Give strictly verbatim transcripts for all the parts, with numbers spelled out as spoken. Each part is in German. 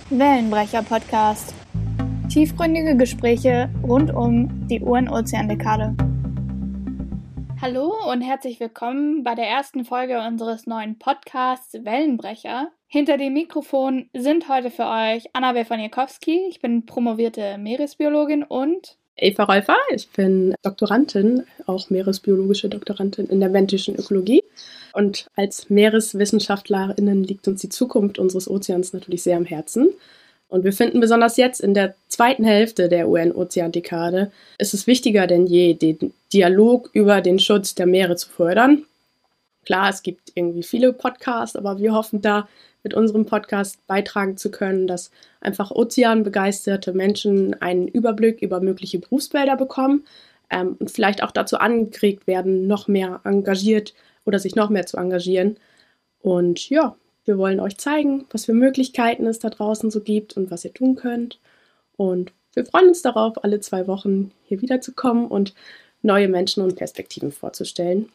Wellenbrecher-Podcast. Tiefgründige Gespräche rund um die U N-Ozeandekade. Hallo und herzlich willkommen bei der ersten Folge unseres neuen Podcasts Wellenbrecher. Hinter dem Mikrofon sind heute für euch Anna Wefaniakowski, ich bin promovierte Meeresbiologin, und Eva Rolfer, ich bin Doktorandin, auch meeresbiologische Doktorandin in der wendischen Ökologie. Und als MeereswissenschaftlerInnen liegt uns die Zukunft unseres Ozeans natürlich sehr am Herzen. Und wir finden besonders jetzt in der zweiten Hälfte der U N-Ozeandekade ist es wichtiger denn je, den Dialog über den Schutz der Meere zu fördern. Klar, es gibt irgendwie viele Podcasts, aber wir hoffen da mit unserem Podcast beitragen zu können, dass einfach ozeanbegeisterte Menschen einen Überblick über mögliche Berufsfelder bekommen ähm, und vielleicht auch dazu angeregt werden, noch mehr engagiert oder sich noch mehr zu engagieren. Und ja, wir wollen euch zeigen, was für Möglichkeiten es da draußen so gibt und was ihr tun könnt. Und wir freuen uns darauf, alle zwei Wochen hier wiederzukommen und neue Menschen und Perspektiven vorzustellen.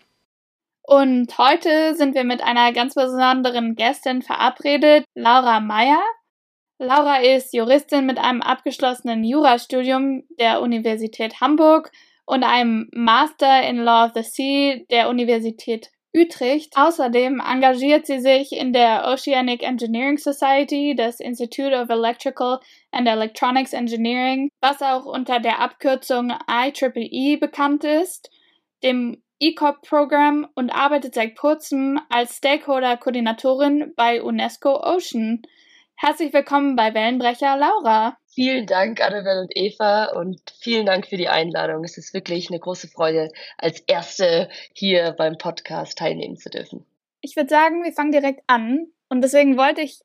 Und heute sind wir mit einer ganz besonderen Gästin verabredet, Laura Meyer. Laura ist Juristin mit einem abgeschlossenen Jurastudium der Universität Hamburg und einem Master in Law of the Sea der Universität Utrecht. Außerdem engagiert sie sich in der Oceanic Engineering Society, das Institute of Electrical and Electronics Engineering, was auch unter der Abkürzung I E E E bekannt ist, dem E C O P-Programm, und arbeitet seit kurzem als Stakeholder-Koordinatorin bei UNESCO Ocean. Herzlich willkommen bei Wellenbrecher, Laura. Vielen Dank, Annabelle und Eva, und vielen Dank für die Einladung. Es ist wirklich eine große Freude, als Erste hier beim Podcast teilnehmen zu dürfen. Ich würde sagen, wir fangen direkt an. Und deswegen wollte ich,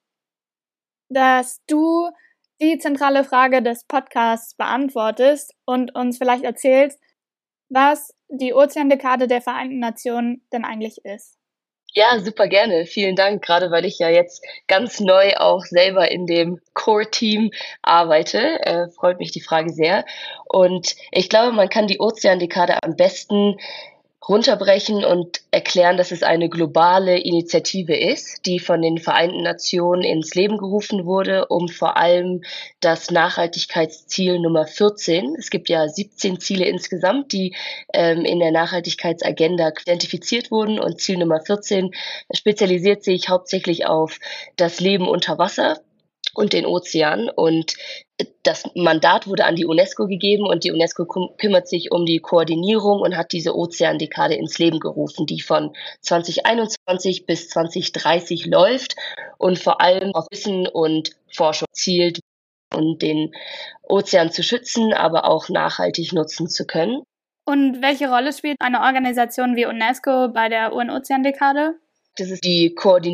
dass du die zentrale Frage des Podcasts beantwortest und uns vielleicht erzählst, was die Ozeandekade der Vereinten Nationen denn eigentlich ist. Ja, super gerne. Vielen Dank, gerade weil ich ja jetzt ganz neu auch selber in dem Core-Team arbeite. Äh, freut mich die Frage sehr. Und ich glaube, man kann die Ozeandekade am besten runterbrechen und erklären, dass es eine globale Initiative ist, die von den Vereinten Nationen ins Leben gerufen wurde, um vor allem das Nachhaltigkeitsziel Nummer vierzehn, es gibt ja siebzehn Ziele insgesamt, die ähm, in der Nachhaltigkeitsagenda identifiziert wurden, und Ziel Nummer vierzehn spezialisiert sich hauptsächlich auf das Leben unter Wasser und den Ozean, und das Mandat wurde an die UNESCO gegeben, und die UNESCO kümmert sich um die Koordinierung und hat diese Ozeandekade ins Leben gerufen, die von zwanzig einundzwanzig bis zwanzig dreißig läuft und vor allem auf Wissen und Forschung zielt, um den Ozean zu schützen, aber auch nachhaltig nutzen zu können. Und welche Rolle spielt eine Organisation wie UNESCO bei der U N-Ozeandekade? Das ist die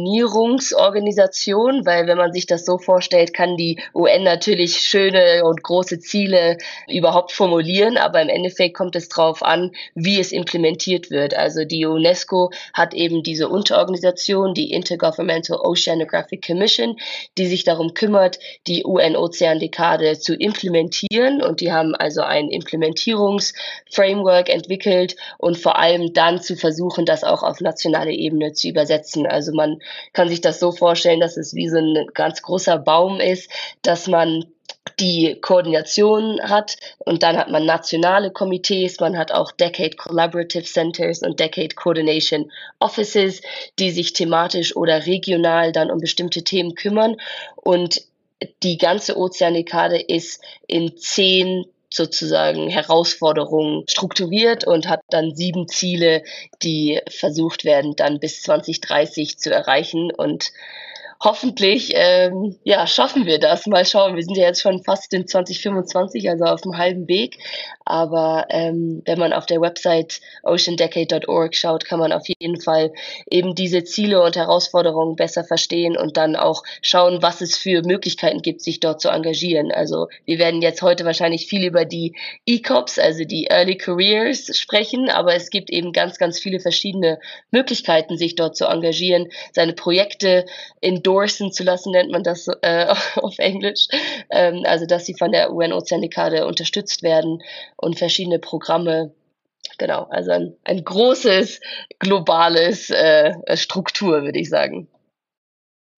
Koordinierungsorganisation, weil wenn man sich das so vorstellt, kann die U N natürlich schöne und große Ziele überhaupt formulieren, aber im Endeffekt kommt es darauf an, wie es implementiert wird. Also die UNESCO hat eben diese Unterorganisation, die Intergovernmental Oceanographic Commission, die sich darum kümmert, die U N-Ozeandekade zu implementieren, und die haben also ein Implementierungsframework entwickelt und vor allem dann zu versuchen, das auch auf nationale Ebene zu übersetzen. Also man kann sich das so vorstellen, dass es wie so ein ganz großer Baum ist, dass man die Koordination hat, und dann hat man nationale Komitees, man hat auch Decade Collaborative Centers und Decade Coordination Offices, die sich thematisch oder regional dann um bestimmte Themen kümmern, und die ganze Ozeandekade ist in zehn sozusagen Herausforderungen strukturiert und hat dann sieben Ziele, die versucht werden, dann bis zwanzig dreißig zu erreichen, und hoffentlich ähm, ja, schaffen wir das. Mal schauen, wir sind ja jetzt schon fast in zwanzig fünfundzwanzig, also auf dem halben Weg. Aber ähm, wenn man auf der Website ocean decade dot org schaut, kann man auf jeden Fall eben diese Ziele und Herausforderungen besser verstehen und dann auch schauen, was es für Möglichkeiten gibt, sich dort zu engagieren. Also wir werden jetzt heute wahrscheinlich viel über die E C O Ps, also die Early Careers, sprechen, aber es gibt eben ganz, ganz viele verschiedene Möglichkeiten, sich dort zu engagieren, seine Projekte endorsen zu lassen, nennt man das äh, auf Englisch, ähm, also dass sie von der U N-Ozeandekade unterstützt werden und verschiedene Programme. Genau, also ein, ein großes, globales äh, Struktur, würde ich sagen.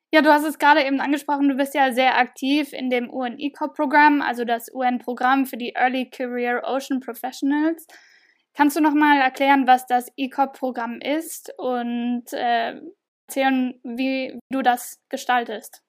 Ja, du hast es gerade eben angesprochen, du bist ja sehr aktiv in dem U N E C O P-Programm, also das U N-Programm für die Early Career Ocean Professionals. Kannst du nochmal erklären, was das E C O P-Programm ist und äh, erzählen, wie du das gestaltest?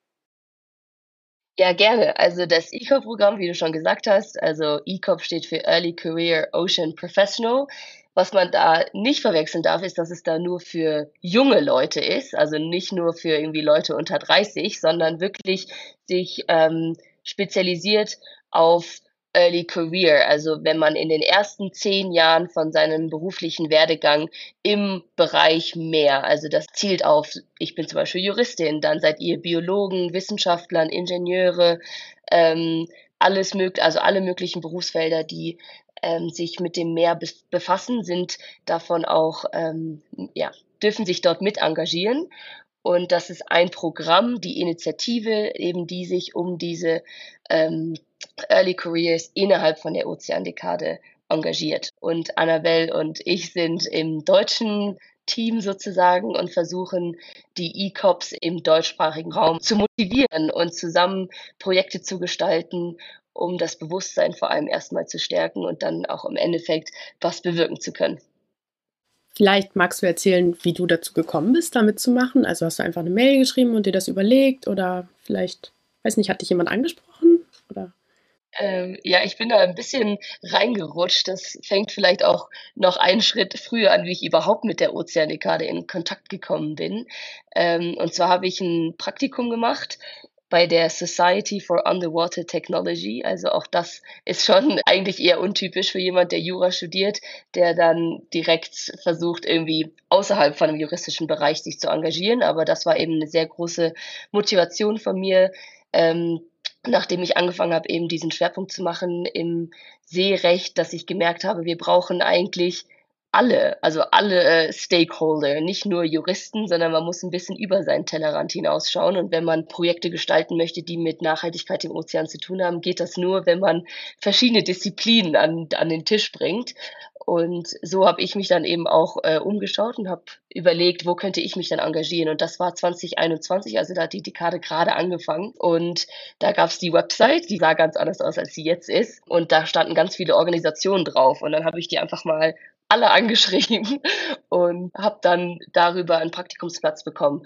Ja, gerne. Also das E C O P-Programm, wie du schon gesagt hast, also E C O P steht für Early Career Ocean Professional. Was man da nicht verwechseln darf, ist, dass es da nur für junge Leute ist, also nicht nur für irgendwie Leute unter dreißig, sondern wirklich sich ähm, spezialisiert auf Early Career, also wenn man in den ersten zehn Jahren von seinem beruflichen Werdegang im Bereich Meer, also das zielt auf, ich bin zum Beispiel Juristin, dann seid ihr Biologen, Wissenschaftler, Ingenieure, ähm, alles möglich, also alle möglichen Berufsfelder, die ähm, sich mit dem Meer bef- befassen, sind davon auch, ähm, ja, dürfen sich dort mit engagieren. Und das ist ein Programm, die Initiative, eben die sich um diese ähm, Early Careers innerhalb von der Ozeandekade engagiert. Und Annabelle und ich sind im deutschen Team sozusagen und versuchen, die E C O Ps im deutschsprachigen Raum zu motivieren und zusammen Projekte zu gestalten, um das Bewusstsein vor allem erstmal zu stärken und dann auch im Endeffekt was bewirken zu können. Vielleicht magst du erzählen, wie du dazu gekommen bist, da mitzumachen. Also hast du einfach eine Mail geschrieben und dir das überlegt oder vielleicht, weiß nicht, hat dich jemand angesprochen? Oder? Ähm, ja, ich bin da ein bisschen reingerutscht. Das fängt vielleicht auch noch einen Schritt früher an, wie ich überhaupt mit der Ozeandekade in Kontakt gekommen bin. Ähm, und zwar habe ich ein Praktikum gemacht bei der Society for Underwater Technology. Also auch das ist schon eigentlich eher untypisch für jemand, der Jura studiert, der dann direkt versucht, irgendwie außerhalb von einem juristischen Bereich sich zu engagieren. Aber das war eben eine sehr große Motivation von mir, ähm, nachdem ich angefangen habe, eben diesen Schwerpunkt zu machen im Seerecht, dass ich gemerkt habe, wir brauchen eigentlich alle, also alle äh, Stakeholder, nicht nur Juristen, sondern man muss ein bisschen über seinen Tellerrand hinausschauen. Und wenn man Projekte gestalten möchte, die mit Nachhaltigkeit im Ozean zu tun haben, geht das nur, wenn man verschiedene Disziplinen an, an den Tisch bringt. Und so habe ich mich dann eben auch äh, umgeschaut und habe überlegt, wo könnte ich mich dann engagieren. Und das war zwanzig einundzwanzig, also da hat die Dekade gerade angefangen. Und da gab es die Website, die sah ganz anders aus, als sie jetzt ist. Und da standen ganz viele Organisationen drauf. Und dann habe ich die einfach mal alle angeschrieben und habe dann darüber einen Praktikumsplatz bekommen.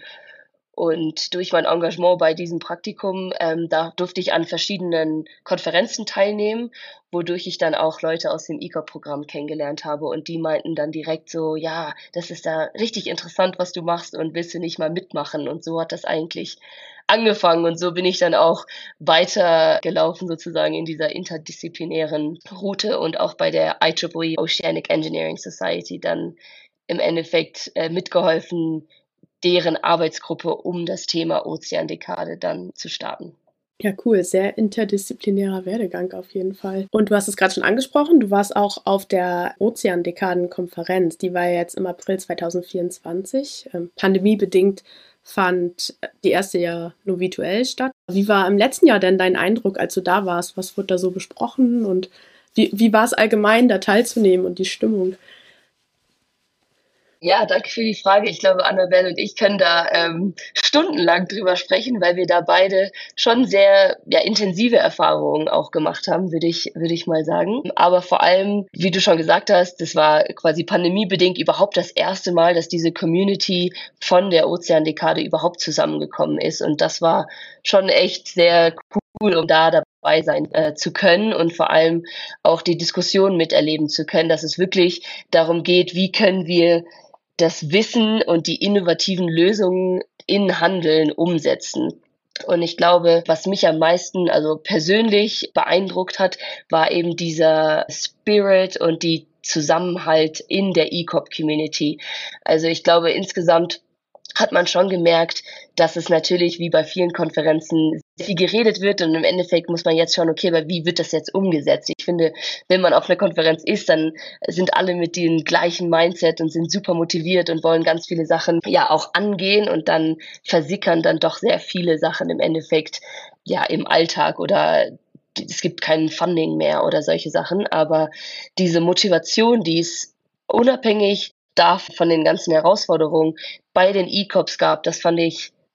Und durch mein Engagement bei diesem Praktikum, ähm, da durfte ich an verschiedenen Konferenzen teilnehmen, wodurch ich dann auch Leute aus dem E C O P-Programm kennengelernt habe. Und die meinten dann direkt so, ja, das ist da richtig interessant, was du machst und willst du nicht mal mitmachen? Und so hat das eigentlich angefangen. Und so bin ich dann auch weitergelaufen sozusagen in dieser interdisziplinären Route und auch bei der I E E E Oceanic Engineering Society dann im Endeffekt äh, mitgeholfen, deren Arbeitsgruppe um das Thema Ozeandekade dann zu starten. Ja, cool. Sehr interdisziplinärer Werdegang auf jeden Fall. Und du hast es gerade schon angesprochen, du warst auch auf der Ozeandekaden-Konferenz. Die war ja jetzt im April zwanzig vierundzwanzig. Ähm, pandemiebedingt fand die erste ja nur virtuell statt. Wie war im letzten Jahr denn dein Eindruck, als du da warst? Was wurde da so besprochen und wie, wie war es allgemein, da teilzunehmen und die Stimmung? Ja, danke für die Frage. Ich glaube, Annabelle und ich können da ähm, stundenlang drüber sprechen, weil wir da beide schon sehr ja, intensive Erfahrungen auch gemacht haben, würde ich, würde ich mal sagen. Aber vor allem, wie du schon gesagt hast, das war quasi pandemiebedingt überhaupt das erste Mal, dass diese Community von der Ozeandekade überhaupt zusammengekommen ist. Und das war schon echt sehr cool, um da dabei sein äh, zu können und vor allem auch die Diskussion miterleben zu können, dass es wirklich darum geht, wie können wir das Wissen und die innovativen Lösungen in Handeln umsetzen. Und ich glaube, was mich am meisten, also persönlich beeindruckt hat, war eben dieser Spirit und die Zusammenhalt in der E C O P-Community. Also ich glaube, insgesamt hat man schon gemerkt, dass es natürlich wie bei vielen Konferenzen sehr viel geredet wird und im Endeffekt muss man jetzt schauen, okay, aber wie wird das jetzt umgesetzt? Ich finde, wenn man auf einer Konferenz ist, dann sind alle mit dem gleichen Mindset und sind super motiviert und wollen ganz viele Sachen ja auch angehen und dann versickern dann doch sehr viele Sachen im Endeffekt ja im Alltag oder es gibt kein Funding mehr oder solche Sachen, aber diese Motivation, die ist unabhängig da von den ganzen Herausforderungen bei den E C O Ps gab, das fand ich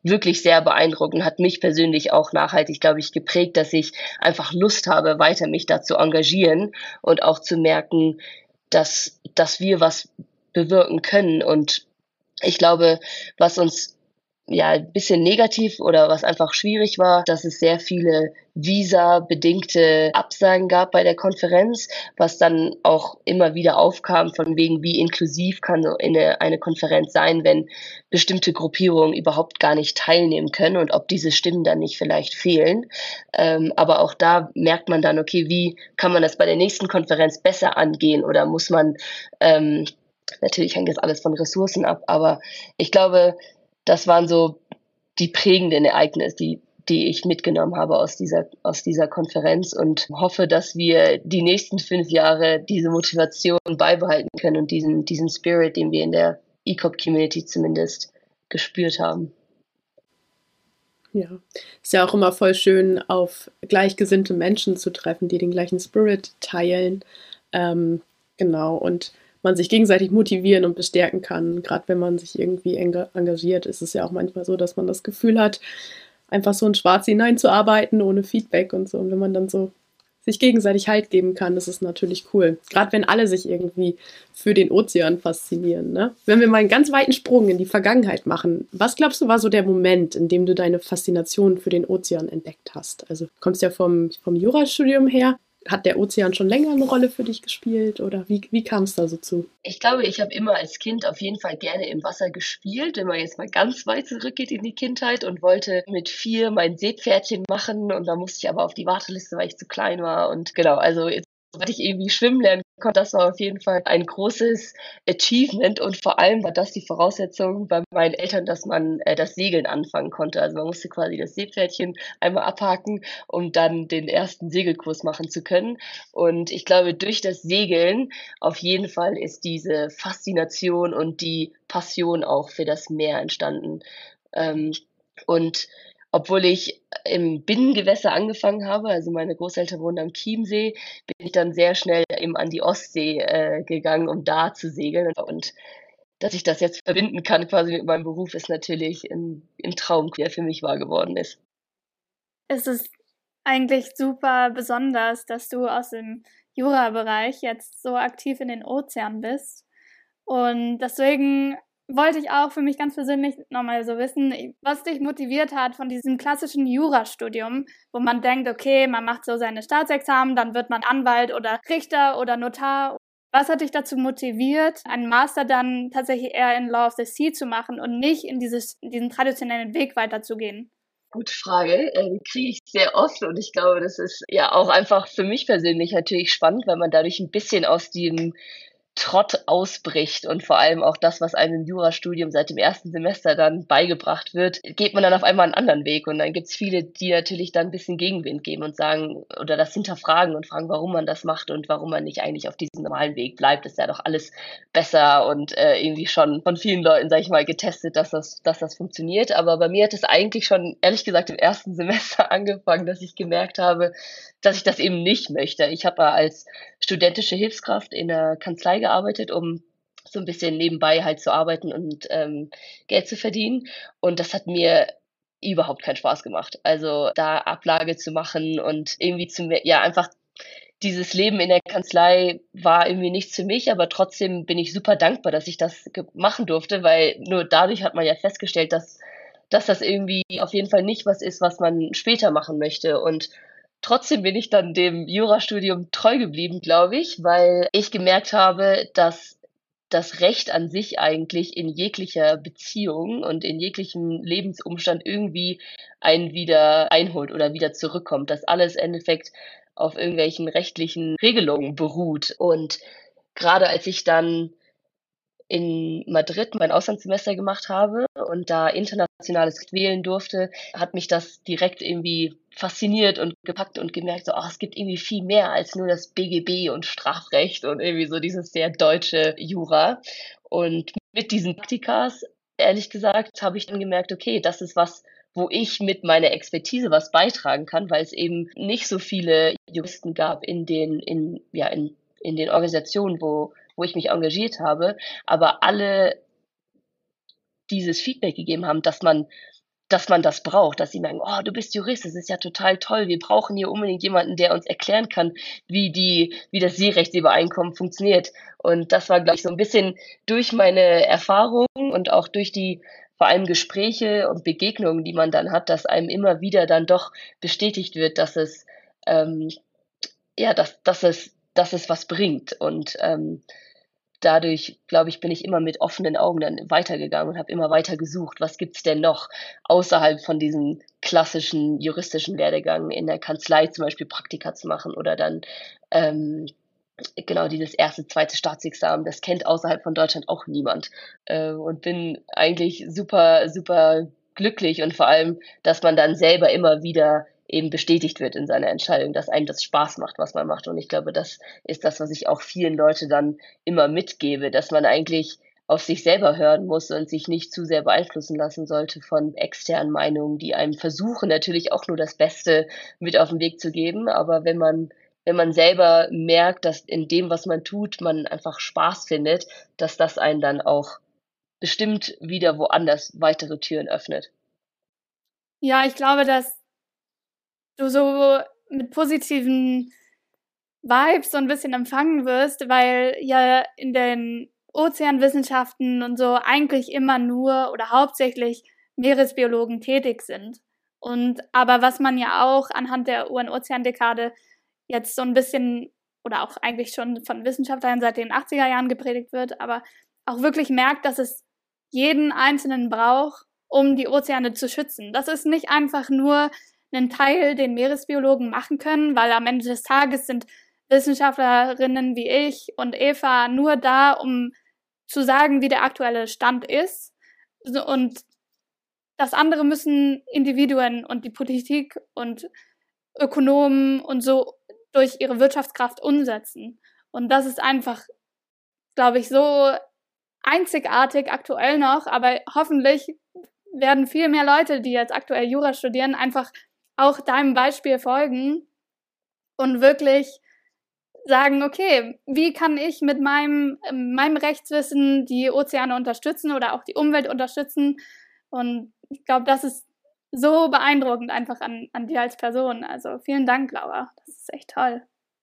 wirklich sehr beeindruckend, hat mich persönlich auch nachhaltig, glaube ich, geprägt, dass ich einfach Lust habe, weiter mich da zu engagieren und auch zu merken, dass, dass wir was bewirken können. Und ich glaube, was uns ja ein bisschen negativ oder was einfach schwierig war, dass es sehr viele Visa-bedingte Absagen gab bei der Konferenz, was dann auch immer wieder aufkam, von wegen, wie inklusiv kann so eine, eine Konferenz sein, wenn bestimmte Gruppierungen überhaupt gar nicht teilnehmen können und ob diese Stimmen dann nicht vielleicht fehlen. Ähm, aber auch da merkt man dann, okay, wie kann man das bei der nächsten Konferenz besser angehen oder muss man, ähm, natürlich hängt das alles von Ressourcen ab, aber ich glaube, das waren so die prägenden Ereignisse, die, die ich mitgenommen habe aus dieser, aus dieser Konferenz und hoffe, dass wir die nächsten fünf Jahre diese Motivation beibehalten können und diesen, diesen Spirit, den wir in der E C O P-Community zumindest gespürt haben. Ja, ist ja auch immer voll schön, auf gleichgesinnte Menschen zu treffen, die den gleichen Spirit teilen. Ähm, genau, und man sich gegenseitig motivieren und bestärken kann. Gerade wenn man sich irgendwie engagiert, ist es ja auch manchmal so, dass man das Gefühl hat, einfach so in Schwarz hineinzuarbeiten, ohne Feedback und so. Und wenn man dann so sich gegenseitig Halt geben kann, das ist natürlich cool. Gerade wenn alle sich irgendwie für den Ozean faszinieren. Ne? Wenn wir mal einen ganz weiten Sprung in die Vergangenheit machen, was glaubst du war so der Moment, in dem du deine Faszination für den Ozean entdeckt hast? Also du kommst ja vom, vom Jurastudium her. Hat der Ozean schon länger eine Rolle für dich gespielt oder wie, wie kam es da so zu? Ich glaube, ich habe immer als Kind auf jeden Fall gerne im Wasser gespielt, wenn man jetzt mal ganz weit zurückgeht in die Kindheit und wollte mit vier mein Seepferdchen machen und da musste ich aber auf die Warteliste, weil ich zu klein war und genau, also jetzt sobald ich irgendwie schwimmen lernen konnte, das war auf jeden Fall ein großes Achievement und vor allem war das die Voraussetzung bei meinen Eltern, dass man äh, das Segeln anfangen konnte. Also man musste quasi das Seepferdchen einmal abhaken, um dann den ersten Segelkurs machen zu können. Und ich glaube, durch das Segeln auf jeden Fall ist diese Faszination und die Passion auch für das Meer entstanden. Ähm, und obwohl ich im Binnengewässer angefangen habe, also meine Großeltern wohnen am Chiemsee, bin ich dann sehr schnell eben an die Ostsee äh, gegangen, um da zu segeln. Und dass ich das jetzt verbinden kann quasi mit meinem Beruf, ist natürlich ein, ein Traum, der für mich wahr geworden ist. Es ist eigentlich super besonders, dass du aus dem Jura-Bereich jetzt so aktiv in den Ozean bist. Und deswegen wollte ich auch für mich ganz persönlich nochmal so wissen, was dich motiviert hat von diesem klassischen Jurastudium, wo man denkt, okay, man macht so seine Staatsexamen, dann wird man Anwalt oder Richter oder Notar. Was hat dich dazu motiviert, einen Master dann tatsächlich eher in Law of the Sea zu machen und nicht in dieses, diesen traditionellen Weg weiterzugehen? Gute Frage, äh, die kriege ich sehr oft und ich glaube, das ist ja auch einfach für mich persönlich natürlich spannend, weil man dadurch ein bisschen aus dem Trott ausbricht und vor allem auch das, was einem im Jurastudium seit dem ersten Semester dann beigebracht wird, geht man dann auf einmal einen anderen Weg und dann gibt es viele, die natürlich dann ein bisschen Gegenwind geben und sagen oder das hinterfragen und fragen, warum man das macht und warum man nicht eigentlich auf diesem normalen Weg bleibt. Das ist ja doch alles besser und äh, irgendwie schon von vielen Leuten, sag ich mal, getestet, dass das, dass das funktioniert. Aber bei mir hat es eigentlich schon, ehrlich gesagt, im ersten Semester angefangen, dass ich gemerkt habe, dass ich das eben nicht möchte. Ich habe als studentische Hilfskraft in der Kanzlei gearbeitet, um so ein bisschen nebenbei halt zu arbeiten und ähm, Geld zu verdienen. Und das hat mir überhaupt keinen Spaß gemacht. Also da Ablage zu machen und irgendwie zu, ja, einfach dieses Leben in der Kanzlei war irgendwie nichts für mich, aber trotzdem bin ich super dankbar, dass ich das machen durfte, weil nur dadurch hat man ja festgestellt, dass, dass das irgendwie auf jeden Fall nicht was ist, was man später machen möchte. Und trotzdem bin ich dann dem Jurastudium treu geblieben, glaube ich, weil ich gemerkt habe, dass das Recht an sich eigentlich in jeglicher Beziehung und in jeglichem Lebensumstand irgendwie einen wieder einholt oder wieder zurückkommt, dass alles im Endeffekt auf irgendwelchen rechtlichen Regelungen beruht. Und gerade als ich dann in Madrid mein Auslandssemester gemacht habe und da internationales Recht wählen durfte, hat mich das direkt irgendwie fasziniert und gepackt und gemerkt, so, ach, es gibt irgendwie viel mehr als nur das B G B und Strafrecht und irgendwie so dieses sehr deutsche Jura. Und mit diesen Praktikas, ehrlich gesagt, habe ich dann gemerkt, okay, das ist was, wo ich mit meiner Expertise was beitragen kann, weil es eben nicht so viele Juristen gab in den, in, ja, in, in den Organisationen, wo wo ich mich engagiert habe, aber alle dieses Feedback gegeben haben, dass man dass man das braucht, dass sie merken, oh, du bist Jurist, das ist ja total toll, wir brauchen hier unbedingt jemanden, der uns erklären kann, wie die, wie das Seerechtsübereinkommen funktioniert. Und das war, glaube ich, so ein bisschen durch meine Erfahrungen und auch durch die vor allem Gespräche und Begegnungen, die man dann hat, dass einem immer wieder dann doch bestätigt wird, dass es ähm, ja, dass, dass es, dass es was bringt. Und ähm, dadurch, glaube ich, bin ich immer mit offenen Augen dann weitergegangen und habe immer weiter gesucht, was gibt's denn noch außerhalb von diesem klassischen juristischen Werdegang in der Kanzlei zum Beispiel Praktika zu machen oder dann ähm, genau dieses erste, zweite Staatsexamen, das kennt außerhalb von Deutschland auch niemand. Äh, und bin eigentlich super, super glücklich und vor allem, dass man dann selber immer wieder eben bestätigt wird in seiner Entscheidung, dass einem das Spaß macht, was man macht. Und ich glaube, das ist das, was ich auch vielen Leuten dann immer mitgebe, dass man eigentlich auf sich selber hören muss und sich nicht zu sehr beeinflussen lassen sollte von externen Meinungen, die einem versuchen, natürlich auch nur das Beste mit auf den Weg zu geben. Aber wenn man, wenn man selber merkt, dass in dem, was man tut, man einfach Spaß findet, dass das einen dann auch bestimmt wieder woanders weitere Türen öffnet. Ja, ich glaube, dass du so mit positiven Vibes so ein bisschen empfangen wirst, weil ja in den Ozeanwissenschaften und so eigentlich immer nur oder hauptsächlich Meeresbiologen tätig sind. Und aber was man ja auch anhand der U N-Ozeandekade jetzt so ein bisschen oder auch eigentlich schon von Wissenschaftlern seit den achtziger Jahren gepredigt wird, aber auch wirklich merkt, dass es jeden Einzelnen braucht, um die Ozeane zu schützen. Das ist nicht einfach nur einen Teil, den Meeresbiologen machen können, weil am Ende des Tages sind Wissenschaftlerinnen wie ich und Eva nur da, um zu sagen, wie der aktuelle Stand ist. Und das andere müssen Individuen und die Politik und Ökonomen und so durch ihre Wirtschaftskraft umsetzen. Und das ist einfach, glaube ich, so einzigartig aktuell noch, aber hoffentlich werden viel mehr Leute, die jetzt aktuell Jura studieren, einfach auch deinem Beispiel folgen und wirklich sagen, okay, wie kann ich mit meinem, meinem Rechtswissen die Ozeane unterstützen oder auch die Umwelt unterstützen? Und ich glaube, das ist so beeindruckend einfach an, an dir als Person. Also vielen Dank, Laura. Das ist echt toll.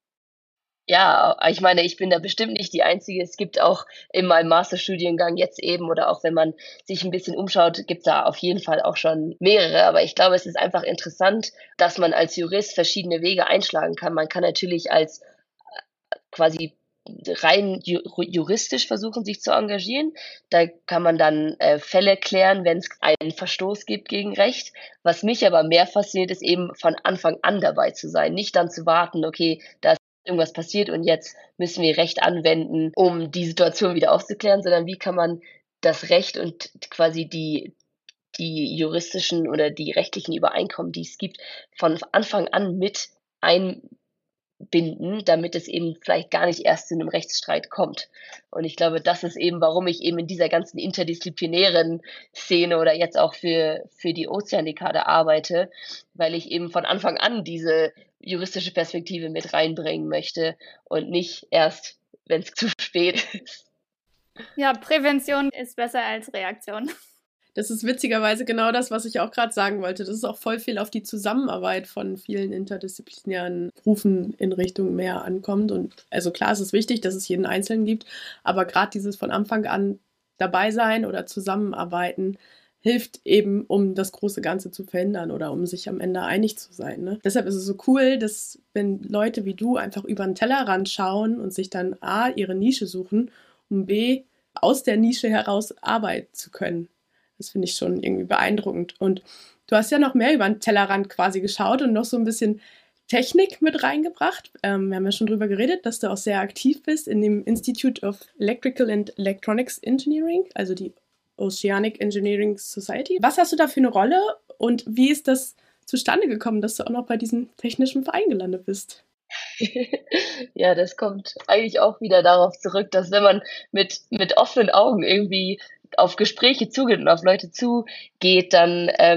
Ja, ich meine, ich bin da bestimmt nicht die Einzige. Es gibt auch in meinem Masterstudiengang jetzt eben oder auch wenn man sich ein bisschen umschaut, gibt es da auf jeden Fall auch schon mehrere. Aber ich glaube, es ist einfach interessant, dass man als Jurist verschiedene Wege einschlagen kann. Man kann natürlich als quasi rein juristisch versuchen, sich zu engagieren. Da kann man dann äh, Fälle klären, wenn es einen Verstoß gibt gegen Recht. Was mich aber mehr fasziniert, ist eben von Anfang an dabei zu sein. Nicht dann zu warten, okay, da ist irgendwas passiert und jetzt müssen wir Recht anwenden, um die Situation wieder aufzuklären, sondern wie kann man das Recht und quasi die, die juristischen oder die rechtlichen Übereinkommen, die es gibt, von Anfang an mit einbinden, damit es eben vielleicht gar nicht erst zu einem Rechtsstreit kommt. Und ich glaube, das ist eben, warum ich eben in dieser ganzen interdisziplinären Szene oder jetzt auch für, für die Ozeandekade arbeite, weil ich eben von Anfang an diese juristische Perspektive mit reinbringen möchte und nicht erst, wenn es zu spät ist. Ja, Prävention ist besser als Reaktion. Das ist witzigerweise genau das, was ich auch gerade sagen wollte. Das ist auch voll viel auf die Zusammenarbeit von vielen interdisziplinären Berufen in Richtung Meer ankommt. Und also klar, es ist wichtig, dass es jeden Einzelnen gibt, aber gerade dieses von Anfang an dabei sein oder zusammenarbeiten hilft eben, um das große Ganze zu verhindern oder um sich am Ende einig zu sein. Ne? Deshalb ist es so cool, dass wenn Leute wie du einfach über den Tellerrand schauen und sich dann A, ihre Nische suchen, um B, aus der Nische heraus arbeiten zu können. Das finde ich schon irgendwie beeindruckend. Und du hast ja noch mehr über den Tellerrand quasi geschaut und noch so ein bisschen Technik mit reingebracht. Ähm, wir haben ja schon drüber geredet, dass du auch sehr aktiv bist in dem Institute of Electrical and Electronics Engineering, also die Oceanic Engineering Society. Was hast du da für eine Rolle und wie ist das zustande gekommen, dass du auch noch bei diesem technischen Verein gelandet bist? Ja, das kommt eigentlich auch wieder darauf zurück, dass wenn man mit, mit offenen Augen irgendwie auf Gespräche zugeht und auf Leute zugeht, dann ähm,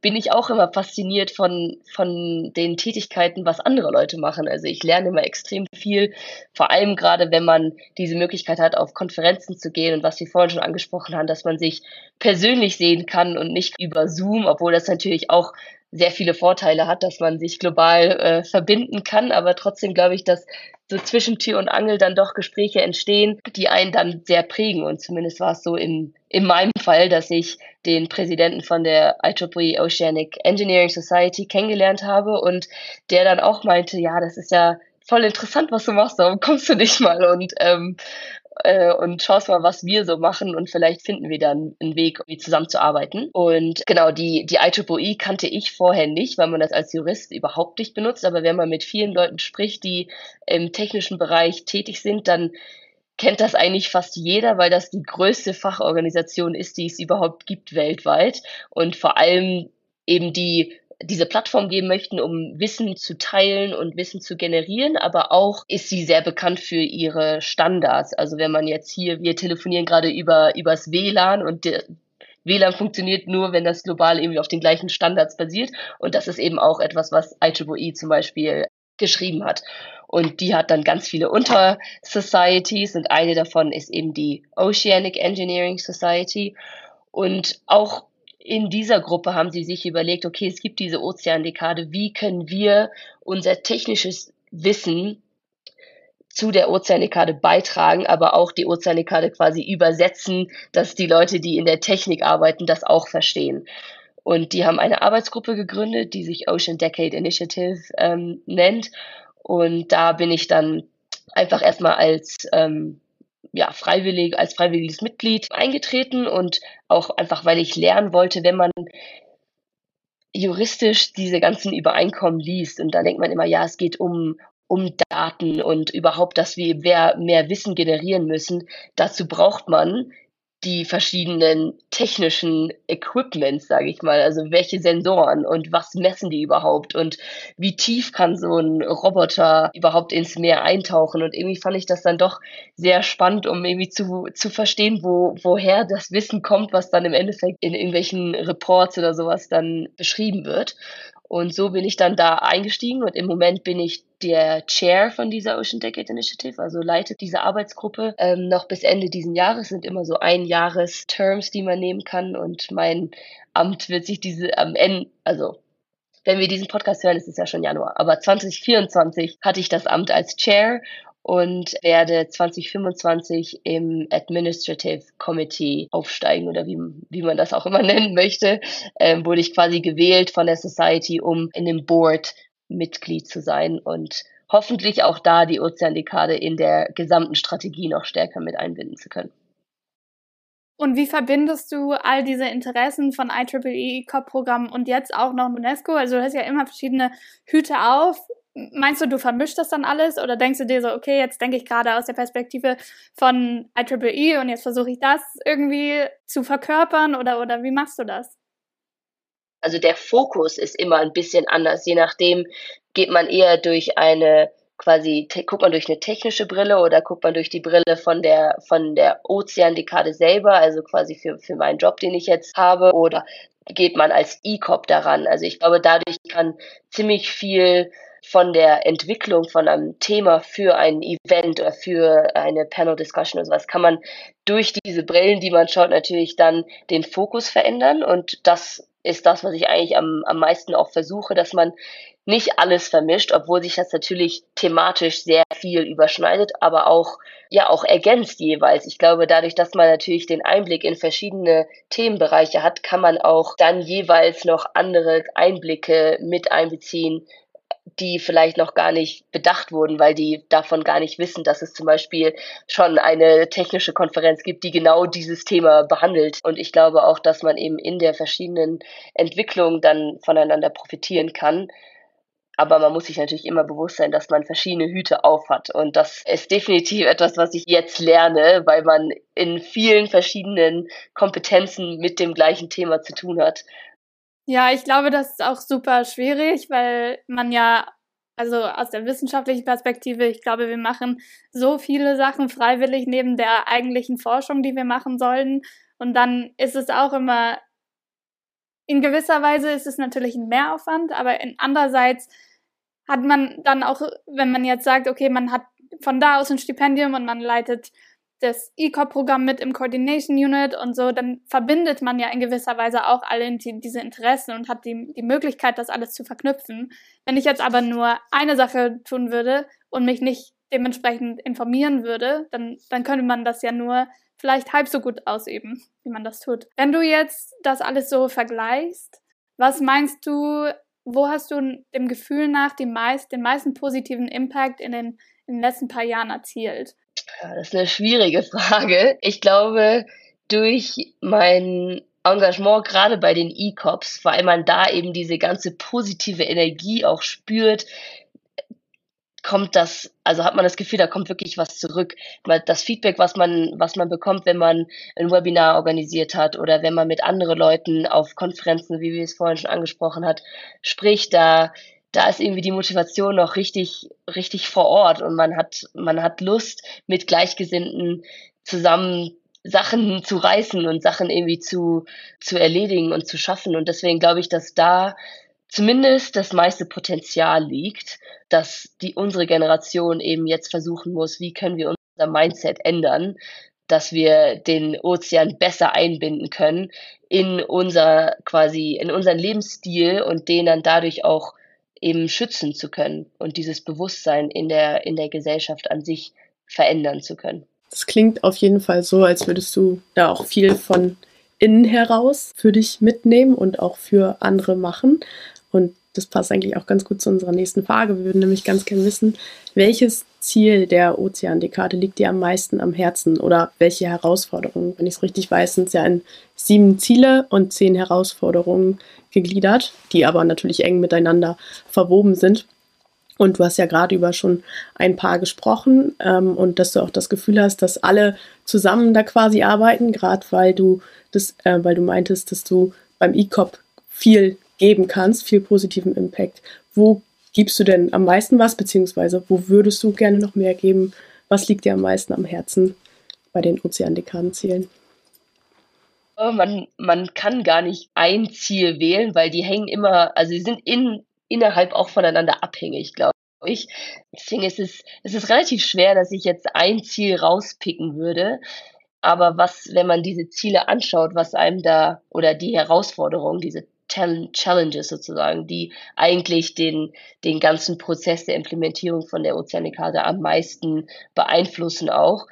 bin ich auch immer fasziniert von, von den Tätigkeiten, was andere Leute machen. Also ich lerne immer extrem viel, vor allem gerade, wenn man diese Möglichkeit hat, auf Konferenzen zu gehen und was wir vorhin schon angesprochen haben, dass man sich persönlich sehen kann und nicht über Zoom, obwohl das natürlich auch sehr viele Vorteile hat, dass man sich global äh, verbinden kann. Aber trotzdem glaube ich, dass so zwischen Tür und Angel dann doch Gespräche entstehen, die einen dann sehr prägen. Und zumindest war es so in, in meinem Fall, dass ich den Präsidenten von der I E E E Oceanic Engineering Society kennengelernt habe und der dann auch meinte, ja, das ist ja voll interessant, was du machst, warum kommst du nicht mal und ähm, äh, und schaust mal, was wir so machen und vielleicht finden wir dann einen Weg, um zusammenzuarbeiten. Und genau, die, die I E E E kannte ich vorher nicht, weil man das als Jurist überhaupt nicht benutzt, aber wenn man mit vielen Leuten spricht, die im technischen Bereich tätig sind, dann kennt das eigentlich fast jeder, weil das die größte Fachorganisation ist, die es überhaupt gibt weltweit und vor allem eben die diese Plattform geben möchten, um Wissen zu teilen und Wissen zu generieren, aber auch ist sie sehr bekannt für ihre Standards. Also wenn man jetzt hier, wir telefonieren gerade über übers W L A N und der W L A N funktioniert nur, wenn das global irgendwie auf den gleichen Standards basiert und das ist eben auch etwas, was I E E E zum Beispiel geschrieben hat. Und die hat dann ganz viele Unter-Societies und eine davon ist eben die Oceanic Engineering Society. Und auch in dieser Gruppe haben sie sich überlegt, okay, es gibt diese Ozeandekade, wie können wir unser technisches Wissen zu der Ozeandekade beitragen, aber auch die Ozeandekade quasi übersetzen, dass die Leute, die in der Technik arbeiten, das auch verstehen. Und die haben eine Arbeitsgruppe gegründet, die sich Ocean Decade Initiative ähm, nennt. Und da bin ich dann einfach erstmal als ähm, ja, freiwillig, als freiwilliges Mitglied eingetreten und auch einfach, weil ich lernen wollte, wenn man juristisch diese ganzen Übereinkommen liest und da denkt man immer, ja, es geht um um Daten und überhaupt, dass wir mehr, mehr Wissen generieren müssen. Dazu braucht man die verschiedenen technischen Equipments, sage ich mal, also welche Sensoren und was messen die überhaupt und wie tief kann so ein Roboter überhaupt ins Meer eintauchen und irgendwie fand ich das dann doch sehr spannend, um irgendwie zu, zu verstehen, wo, woher das Wissen kommt, was dann im Endeffekt in irgendwelchen Reports oder sowas dann beschrieben wird. Und so bin ich dann da eingestiegen und im Moment bin ich der Chair von dieser Ocean Decade Initiative, also leite diese Arbeitsgruppe ähm, noch bis Ende diesen Jahres, sind immer so ein Jahres-Terms, die man nehmen kann und mein Amt wird sich diese am Ende, also wenn wir diesen Podcast hören, ist es ja schon Januar, aber zwanzig vierundzwanzig hatte ich das Amt als Chair und werde zwanzig fünfundzwanzig im Administrative Committee aufsteigen oder wie, wie man das auch immer nennen möchte, ähm, wurde ich quasi gewählt von der Society, um in dem Board Mitglied zu sein und hoffentlich auch da die Ozeandekade in der gesamten Strategie noch stärker mit einbinden zu können. Und wie verbindest du all diese Interessen von I E E E C O P-Programmen und jetzt auch noch UNESCO? Also du hast ja immer verschiedene Hüte auf. Meinst du, du vermischst das dann alles oder denkst du dir so, okay, jetzt denke ich gerade aus der Perspektive von I E E E und jetzt versuche ich das irgendwie zu verkörpern oder, oder wie machst du das? Also der Fokus ist immer ein bisschen anders. Je nachdem geht man eher durch eine quasi, te- guckt man durch eine technische Brille oder guckt man durch die Brille von der, von der Ozeandekade selber, also quasi für, für meinen Job, den ich jetzt habe, oder geht man als E C O P daran. Also ich glaube, dadurch kann ziemlich viel von der Entwicklung von einem Thema für ein Event oder für eine Panel Discussion oder sowas, kann man durch diese Brillen, die man schaut, natürlich dann den Fokus verändern und das ist das, was ich eigentlich am, am meisten auch versuche, dass man nicht alles vermischt, obwohl sich das natürlich thematisch sehr viel überschneidet, aber auch, ja, auch ergänzt jeweils. Ich glaube, dadurch, dass man natürlich den Einblick in verschiedene Themenbereiche hat, kann man auch dann jeweils noch andere Einblicke mit einbeziehen, die vielleicht noch gar nicht bedacht wurden, weil die davon gar nicht wissen, dass es zum Beispiel schon eine technische Konferenz gibt, die genau dieses Thema behandelt. Und ich glaube auch, dass man eben in der verschiedenen Entwicklung dann voneinander profitieren kann. Aber man muss sich natürlich immer bewusst sein, dass man verschiedene Hüte auf hat. Und das ist definitiv etwas, was ich jetzt lerne, weil man in vielen verschiedenen Kompetenzen mit dem gleichen Thema zu tun hat. Ja, ich glaube, das ist auch super schwierig, weil man ja, also aus der wissenschaftlichen Perspektive, ich glaube, wir machen so viele Sachen freiwillig neben der eigentlichen Forschung, die wir machen sollten. Und dann ist es auch immer in gewisser Weise ist es natürlich ein Mehraufwand, aber in andererseits hat man dann auch, wenn man jetzt sagt, okay, man hat von da aus ein Stipendium und man leitet das E C O P-Programm mit im Coordination Unit und so, dann verbindet man ja in gewisser Weise auch alle die, diese Interessen und hat die, die Möglichkeit, das alles zu verknüpfen. Wenn ich jetzt aber nur eine Sache tun würde und mich nicht dementsprechend informieren würde, dann, dann könnte man das ja nur vielleicht halb so gut ausüben, wie man das tut. Wenn du jetzt das alles so vergleichst, was meinst du, wo hast du dem Gefühl nach die meist, den meisten positiven Impact in den, in den letzten paar Jahren erzielt? Ja, das ist eine schwierige Frage. Ich glaube, durch mein Engagement gerade bei den E C O Ps, weil man da eben diese ganze positive Energie auch spürt, kommt das, also hat man das Gefühl, da kommt wirklich was zurück. Das Feedback, was man, was man bekommt, wenn man ein Webinar organisiert hat oder wenn man mit anderen Leuten auf Konferenzen, wie wir es vorhin schon angesprochen hat, spricht, da, da ist irgendwie die Motivation noch richtig, richtig vor Ort und man hat, man hat Lust, mit Gleichgesinnten zusammen Sachen zu reißen und Sachen irgendwie zu, zu erledigen und zu schaffen. Und deswegen glaube ich, dass da zumindest das meiste Potenzial liegt, dass die unsere Generation eben jetzt versuchen muss, wie können wir unser Mindset ändern, dass wir den Ozean besser einbinden können in unser quasi in unseren Lebensstil und den dann dadurch auch eben schützen zu können und dieses Bewusstsein in der in der Gesellschaft an sich verändern zu können. Das klingt auf jeden Fall so, als würdest du da auch viel von innen heraus für dich mitnehmen und auch für andere machen. Und das passt eigentlich auch ganz gut zu unserer nächsten Frage. Wir würden nämlich ganz gerne wissen, welches Ziel der Ozeandekade liegt dir am meisten am Herzen oder welche Herausforderungen? Wenn ich es richtig weiß, sind es ja in sieben Ziele und zehn Herausforderungen gegliedert, die aber natürlich eng miteinander verwoben sind. Und du hast ja gerade über schon ein paar gesprochen ähm, und dass du auch das Gefühl hast, dass alle zusammen da quasi arbeiten, gerade weil du das, äh, weil du meintest, dass du beim E C O P viel geben kannst, viel positiven Impact. Wo gibst du denn am meisten was, beziehungsweise wo würdest du gerne noch mehr geben? Was liegt dir am meisten am Herzen bei den Ozeandekadenzielen? Oh, man, man kann gar nicht ein Ziel wählen, weil die hängen immer, also sie sind in, innerhalb auch voneinander abhängig, glaube ich. Deswegen ist es, es ist relativ schwer, dass ich jetzt ein Ziel rauspicken würde. Aber was, wenn man diese Ziele anschaut, was einem da, oder die Herausforderungen, diese Challenges sozusagen, die eigentlich den, den ganzen Prozess der Implementierung von der Ozeandekade am meisten beeinflussen auch,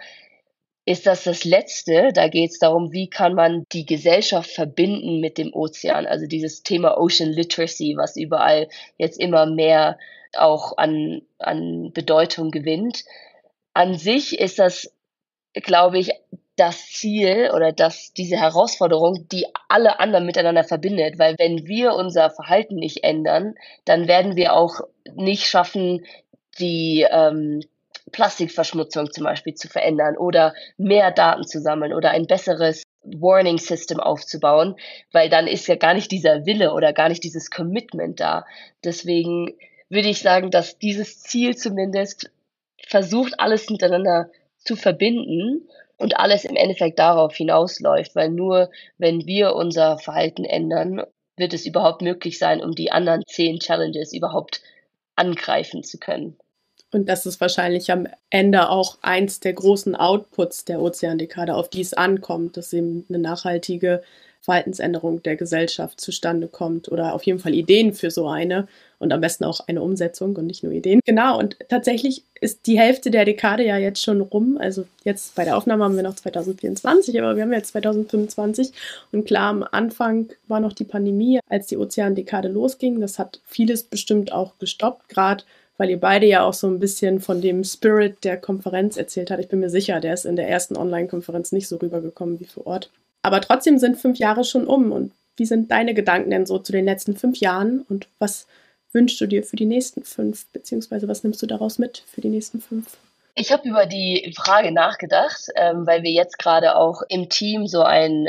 ist das das Letzte. Da geht es darum, wie kann man die Gesellschaft verbinden mit dem Ozean. Also dieses Thema Ocean Literacy, was überall jetzt immer mehr auch an, an Bedeutung gewinnt. An sich ist das, glaube ich, das Ziel oder das, diese Herausforderung, die alle anderen miteinander verbindet. Weil wenn wir unser Verhalten nicht ändern, dann werden wir auch nicht schaffen, die ähm, Plastikverschmutzung zum Beispiel zu verändern oder mehr Daten zu sammeln oder ein besseres Warning System aufzubauen, weil dann ist ja gar nicht dieser Wille oder gar nicht dieses Commitment da. Deswegen würde ich sagen, dass dieses Ziel zumindest versucht, alles miteinander zu verbinden und alles im Endeffekt darauf hinausläuft, weil nur wenn wir unser Verhalten ändern, wird es überhaupt möglich sein, um die anderen zehn Challenges überhaupt angreifen zu können. Und das ist wahrscheinlich am Ende auch eins der großen Outputs der Ozeandekade, auf die es ankommt, dass eben eine nachhaltige Verhaltensänderung der Gesellschaft zustande kommt oder auf jeden Fall Ideen für so eine und am besten auch eine Umsetzung und nicht nur Ideen. Genau, und tatsächlich ist die Hälfte der Dekade ja jetzt schon rum. Also jetzt bei der Aufnahme haben wir noch zwanzig vierundzwanzig, aber wir haben jetzt zwanzig fünfundzwanzig und klar, am Anfang war noch die Pandemie, als die Ozeandekade losging. Das hat vieles bestimmt auch gestoppt, gerade weil ihr beide ja auch so ein bisschen von dem Spirit der Konferenz erzählt habt. Ich bin mir sicher, der ist in der ersten Online-Konferenz nicht so rübergekommen wie vor Ort. Aber trotzdem sind fünf Jahre schon um. Und wie sind deine Gedanken denn so zu den letzten fünf Jahren? Und was wünschst du dir für die nächsten fünf? Beziehungsweise was nimmst du daraus mit für die nächsten fünf? Ich habe über die Frage nachgedacht, ähm, weil wir jetzt gerade auch im Team so einen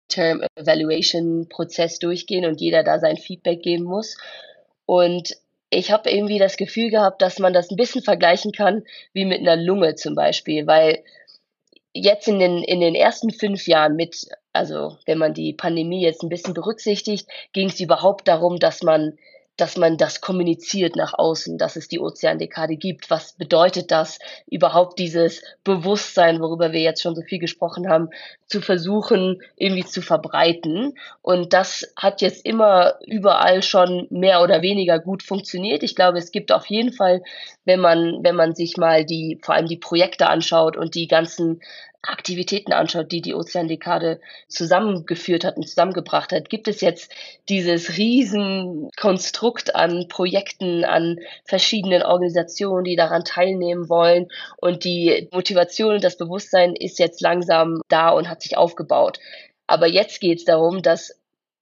Midterm-Evaluation-Prozess durchgehen und jeder da sein Feedback geben muss. Und ich habe irgendwie das Gefühl gehabt, dass man das ein bisschen vergleichen kann wie mit einer Lunge zum Beispiel, weil jetzt in den, in den ersten fünf Jahren mit also wenn man die Pandemie jetzt ein bisschen berücksichtigt, ging es überhaupt darum, dass man dass man das kommuniziert nach außen, dass es die Ozeandekade gibt. Was bedeutet das, überhaupt dieses Bewusstsein, worüber wir jetzt schon so viel gesprochen haben, zu versuchen, irgendwie zu verbreiten? Und das hat jetzt immer überall schon mehr oder weniger gut funktioniert. Ich glaube, es gibt auf jeden Fall, wenn man, wenn man sich mal die, vor allem die Projekte anschaut und die ganzen Aktivitäten anschaut, die die Ozeandekade zusammengeführt hat und zusammengebracht hat, gibt es jetzt dieses riesen Konstrukt an Projekten, an verschiedenen Organisationen, die daran teilnehmen wollen, und die Motivation und das Bewusstsein ist jetzt langsam da und hat sich aufgebaut. Aber jetzt geht es darum, dass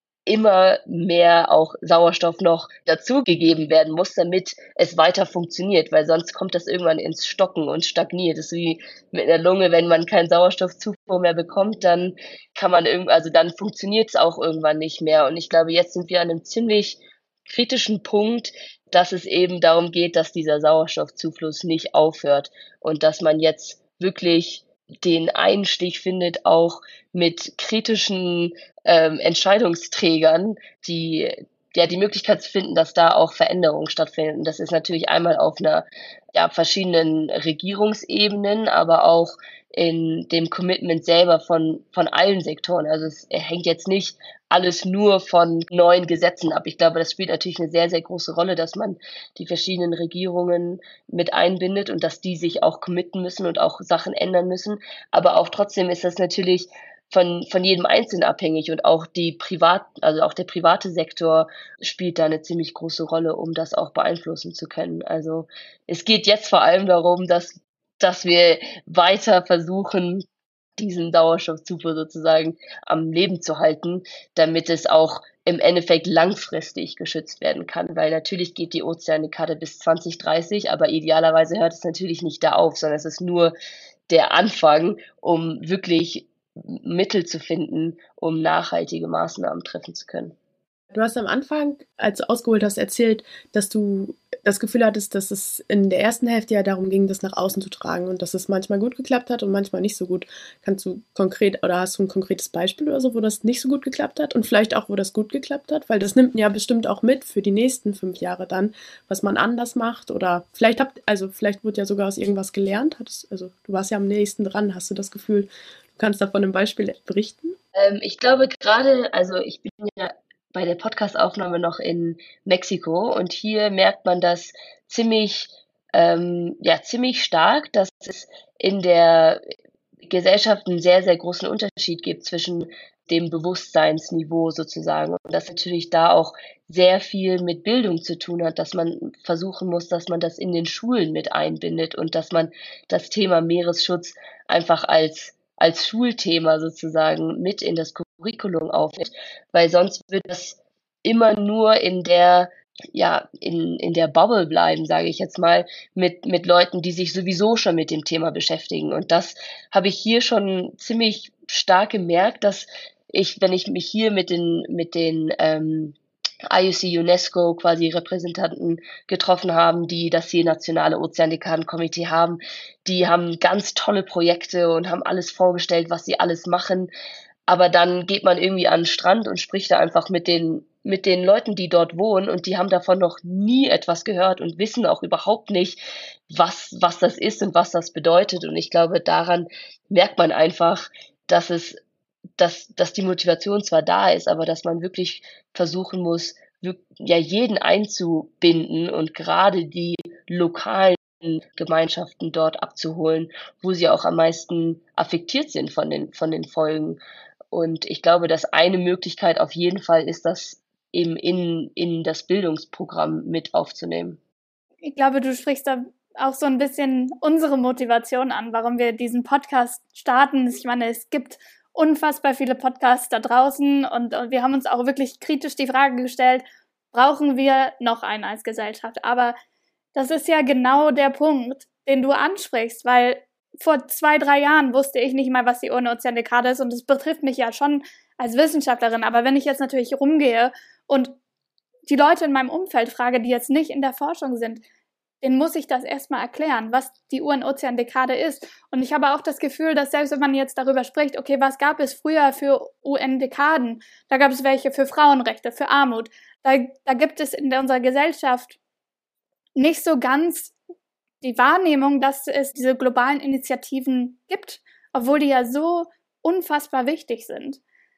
immer mehr auch Sauerstoff noch dazugegeben werden muss, damit es weiter funktioniert, weil sonst kommt das irgendwann ins Stocken und stagniert. Das ist wie mit einer Lunge, wenn man keinen Sauerstoffzufuhr mehr bekommt, dann kann man irgend, also dann funktioniert es auch irgendwann nicht mehr. Und ich glaube, jetzt sind wir an einem ziemlich kritischen Punkt, dass es eben darum geht, dass dieser Sauerstoffzufluss nicht aufhört und dass man jetzt wirklich den Einstich findet, auch mit kritischen ähm, Entscheidungsträgern, die ja die Möglichkeit zu finden, dass da auch Veränderungen stattfinden. Das ist natürlich einmal auf einer ja, verschiedenen Regierungsebenen, aber auch in dem Commitment selber von von allen Sektoren. Also es hängt jetzt nicht alles nur von neuen Gesetzen ab. Ich glaube, das spielt natürlich eine sehr, sehr große Rolle, dass man die verschiedenen Regierungen mit einbindet und dass die sich auch committen müssen und auch Sachen ändern müssen. Aber auch trotzdem ist das natürlich von von jedem Einzelnen abhängig, und auch die privat, also auch der private Sektor spielt da eine ziemlich große Rolle, um das auch beeinflussen zu können. Also es geht jetzt vor allem darum, dass dass wir weiter versuchen, diesen Sauerstoffzufuhr sozusagen am Leben zu halten, damit es auch im Endeffekt langfristig geschützt werden kann, weil natürlich geht die Ozeandekade bis zwanzig dreißig, aber idealerweise hört es natürlich nicht da auf, sondern es ist nur der Anfang, um wirklich Mittel zu finden, um nachhaltige Maßnahmen treffen zu können. Du hast am Anfang, als du ausgeholt hast, erzählt, dass du das Gefühl hattest, dass es in der ersten Hälfte ja darum ging, das nach außen zu tragen und dass es manchmal gut geklappt hat und manchmal nicht so gut. Kannst du konkret, oder hast du ein konkretes Beispiel oder so, wo das nicht so gut geklappt hat und vielleicht auch, wo das gut geklappt hat? Weil das nimmt ja bestimmt auch mit für die nächsten fünf Jahre dann, was man anders macht, oder vielleicht habt, also vielleicht wurde ja sogar aus irgendwas gelernt. Hattest, also du warst ja am nächsten dran. Hast du das Gefühl, du kannst davon einem Beispiel berichten? Ähm, ich glaube gerade, also ich bin ja bei der Podcast-Aufnahme noch in Mexiko, und hier merkt man das ziemlich, ähm, ja, ziemlich stark, dass es in der Gesellschaft einen sehr, sehr großen Unterschied gibt zwischen dem Bewusstseinsniveau sozusagen, und das natürlich da auch sehr viel mit Bildung zu tun hat, dass man versuchen muss, dass man das in den Schulen mit einbindet und dass man das Thema Meeresschutz einfach als als Schulthema sozusagen mit in das Curriculum aufnimmt, weil sonst wird das immer nur in der ja in in der Bubble bleiben, sage ich jetzt mal, mit mit Leuten, die sich sowieso schon mit dem Thema beschäftigen. Und das habe ich hier schon ziemlich stark gemerkt, dass ich, wenn ich mich hier mit den mit den ähm, I U C UNESCO quasi Repräsentanten getroffen haben, die das hier nationale Ozeandekadenkomitee haben. Die haben ganz tolle Projekte und haben alles vorgestellt, was sie alles machen. Aber dann geht man irgendwie an den Strand und spricht da einfach mit den mit den Leuten, die dort wohnen, und die haben davon noch nie etwas gehört und wissen auch überhaupt nicht, was was das ist und was das bedeutet. Und ich glaube, daran merkt man einfach, dass es dass, dass die Motivation zwar da ist, aber dass man wirklich versuchen muss, ja, jeden einzubinden und gerade die lokalen Gemeinschaften dort abzuholen, wo sie auch am meisten affektiert sind von den, von den Folgen. Und ich glaube, dass eine Möglichkeit auf jeden Fall ist, das eben in, in das Bildungsprogramm mit aufzunehmen. Ich glaube, du sprichst da auch so ein bisschen unsere Motivation an, warum wir diesen Podcast starten. Ich meine, es gibt unfassbar viele Podcasts da draußen, und, und wir haben uns auch wirklich kritisch die Frage gestellt, brauchen wir noch einen als Gesellschaft? Aber das ist ja genau der Punkt, den du ansprichst, weil vor zwei, drei Jahren wusste ich nicht mal, was die Ozeandekade ist, und das betrifft mich ja schon als Wissenschaftlerin. Aber wenn ich jetzt natürlich rumgehe und die Leute in meinem Umfeld frage, die jetzt nicht in der Forschung sind, den muss ich das erstmal erklären, was die U N-Ozean-Dekade ist. Und ich habe auch das Gefühl, dass selbst wenn man jetzt darüber spricht, okay, was gab es früher für U N-Dekaden? Da gab es welche für Frauenrechte, für Armut. Da, da gibt es in unserer Gesellschaft nicht so ganz die Wahrnehmung, dass es diese globalen Initiativen gibt, obwohl die ja so unfassbar wichtig sind.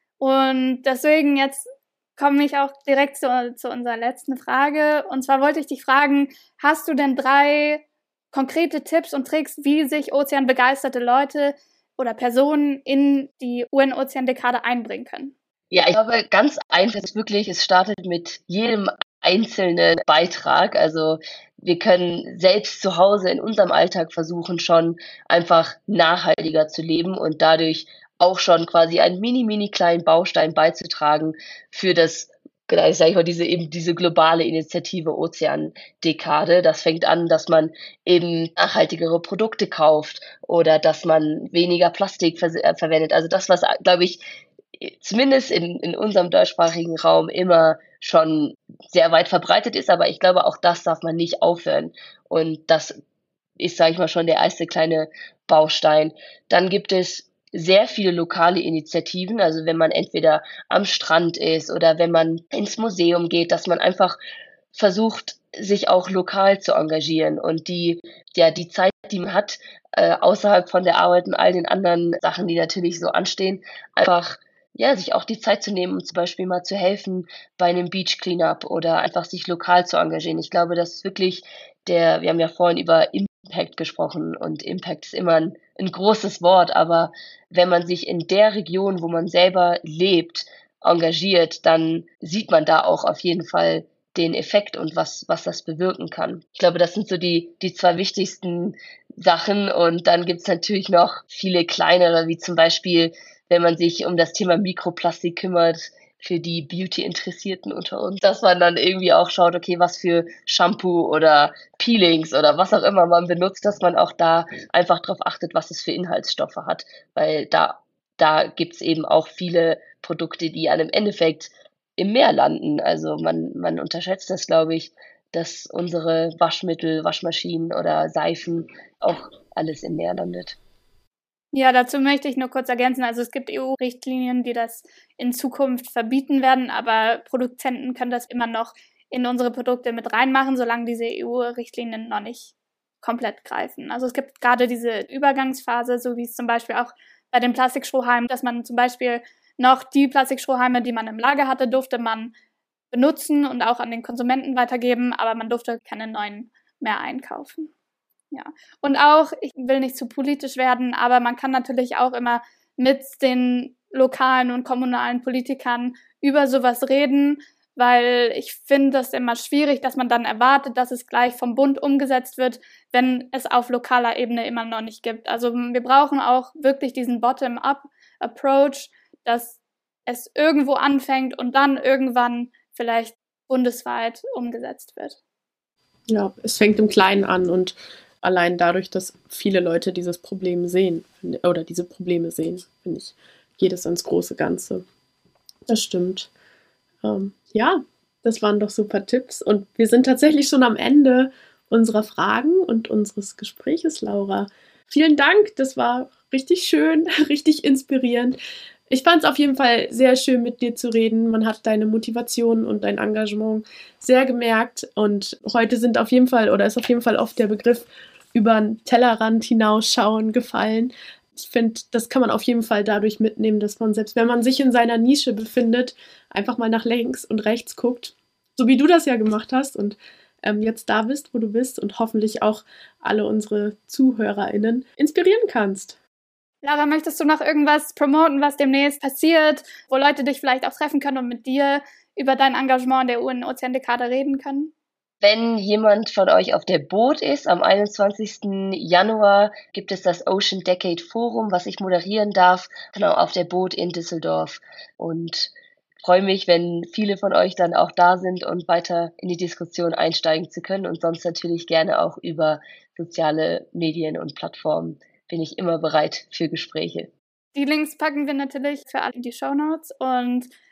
Und deswegen jetzt komme ich auch direkt zu, zu unserer letzten Frage. Und zwar wollte ich dich fragen, hast du denn drei konkrete Tipps und Tricks, wie sich ozeanbegeisterte Leute oder Personen in die U N-Ozean-Dekade einbringen können? Ja, ich glaube, ganz einfach ist wirklich, es startet mit jedem einzelnen Beitrag. Also wir können selbst zu Hause in unserem Alltag versuchen, schon einfach nachhaltiger zu leben und dadurch auch schon quasi einen mini, mini kleinen Baustein beizutragen für das, genau, ich sage mal, diese eben diese globale Initiative Ozean-Dekade. Das fängt an, dass man eben nachhaltigere Produkte kauft oder dass man weniger Plastik ver- äh, verwendet. Also das, was, glaube ich, zumindest in, in unserem deutschsprachigen Raum immer schon sehr weit verbreitet ist, aber ich glaube, auch das darf man nicht aufhören. Und das ist, sage ich mal, schon der erste kleine Baustein. Dann gibt es sehr viele lokale Initiativen, also wenn man entweder am Strand ist oder wenn man ins Museum geht, dass man einfach versucht, sich auch lokal zu engagieren und die, ja, die Zeit, die man hat, äh, außerhalb von der Arbeit und all den anderen Sachen, die natürlich so anstehen, einfach ja, sich auch die Zeit zu nehmen, um zum Beispiel mal zu helfen bei einem Beach Cleanup oder einfach sich lokal zu engagieren. Ich glaube, das ist wirklich der, wir haben ja vorhin über Impact gesprochen und Impact ist immer ein, ein großes Wort, aber wenn man sich in der Region, wo man selber lebt, engagiert, dann sieht man da auch auf jeden Fall den Effekt und was, was das bewirken kann. Ich glaube, das sind so die, die zwei wichtigsten Sachen und dann gibt's natürlich noch viele kleinere, wie zum Beispiel wenn man sich um das Thema Mikroplastik kümmert, für die Beauty-Interessierten unter uns, dass man dann irgendwie auch schaut, okay, was für Shampoo oder Peelings oder was auch immer man benutzt, dass man auch da einfach drauf achtet, was es für Inhaltsstoffe hat, weil da, da gibt's eben auch viele Produkte, die an im Endeffekt im Meer landen. Also man, man unterschätzt das, glaube ich, dass unsere Waschmittel, Waschmaschinen oder Seifen auch alles im Meer landet. Ja, dazu möchte ich nur kurz ergänzen, also es gibt E U-Richtlinien, die das in Zukunft verbieten werden, aber Produzenten können das immer noch in unsere Produkte mit reinmachen, solange diese E U-Richtlinien noch nicht komplett greifen. Also es gibt gerade diese Übergangsphase, so wie es zum Beispiel auch bei den Plastikstrohhalmen, dass man zum Beispiel noch die Plastikstrohhalme, die man im Lager hatte, durfte man benutzen und auch an den Konsumenten weitergeben, aber man durfte keine neuen mehr einkaufen. Ja, und auch, ich will nicht zu politisch werden, aber man kann natürlich auch immer mit den lokalen und kommunalen Politikern über sowas reden, weil ich finde das immer schwierig, dass man dann erwartet, dass es gleich vom Bund umgesetzt wird, wenn es auf lokaler Ebene immer noch nicht gibt. Also wir brauchen auch wirklich diesen Bottom-up-Approach, dass es irgendwo anfängt und dann irgendwann vielleicht bundesweit umgesetzt wird. Ja, es fängt im Kleinen an und allein dadurch, dass viele Leute dieses Problem sehen oder diese Probleme sehen, finde ich, geht es ans große Ganze. Das stimmt. Ähm, ja, das waren doch super Tipps und wir sind tatsächlich schon am Ende unserer Fragen und unseres Gespräches, Laura. Vielen Dank, das war richtig schön, richtig inspirierend. Ich fand es auf jeden Fall sehr schön, mit dir zu reden. Man hat deine Motivation und dein Engagement sehr gemerkt. Und heute sind auf jeden Fall, oder ist auf jeden Fall oft der Begriff über den Tellerrand hinausschauen gefallen. Ich finde, das kann man auf jeden Fall dadurch mitnehmen, dass man, selbst wenn man sich in seiner Nische befindet, einfach mal nach links und rechts guckt. So wie du das ja gemacht hast und ähm, jetzt da bist, wo du bist und hoffentlich auch alle unsere ZuhörerInnen inspirieren kannst. Laura, möchtest du noch irgendwas promoten, was demnächst passiert, wo Leute dich vielleicht auch treffen können und mit dir über dein Engagement in der U N-Ozean-Dekade reden können? Wenn jemand von euch auf der Boot ist, am einundzwanzigsten Januar gibt es das Ocean Decade Forum, was ich moderieren darf, genau auf der Boot in Düsseldorf. Und freue mich, wenn viele von euch dann auch da sind und weiter in die Diskussion einsteigen zu können. Und sonst natürlich gerne auch über soziale Medien und Plattformen bin ich immer bereit für Gespräche. Die Links packen wir natürlich für alle in die Shownotes und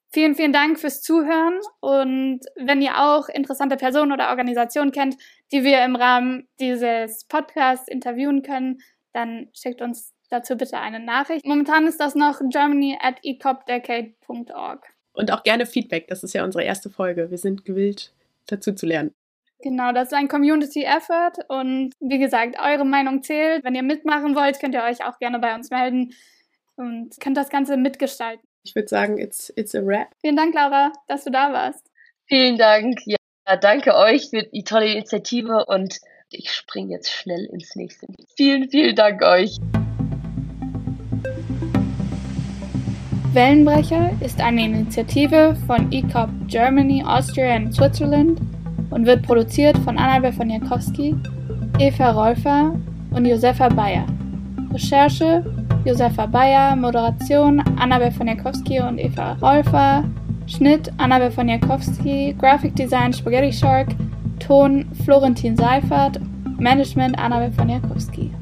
Vielen, vielen Dank fürs Zuhören und wenn ihr auch interessante Personen oder Organisationen kennt, die wir im Rahmen dieses Podcasts interviewen können, dann schickt uns dazu bitte eine Nachricht. Momentan ist das noch germany at e c o p decade dot org. Und auch gerne Feedback, das ist ja unsere erste Folge. Wir sind gewillt, dazu zu lernen. Genau, das ist ein Community-Effort und wie gesagt, eure Meinung zählt. Wenn ihr mitmachen wollt, könnt ihr euch auch gerne bei uns melden und könnt das Ganze mitgestalten. Ich würde sagen, it's, it's a wrap. Vielen Dank, Laura, dass du da warst. Vielen Dank. Ja, danke euch für die tolle Initiative und ich springe jetzt schnell ins nächste. Vielen, vielen Dank euch. Wellenbrecher ist eine Initiative von E C O P Germany, Austria und Switzerland und wird produziert von Annabel von Jakowski, Eva Rolfer und Josefa Bayer. Recherche Josefa Bayer, Moderation Annabel von Jakowski und Eva Rolfer, Schnitt Annabel von Jakowski, Graphic Design Spaghetti Shark, Ton Florentin Seifert, Management Annabel von Jakowski.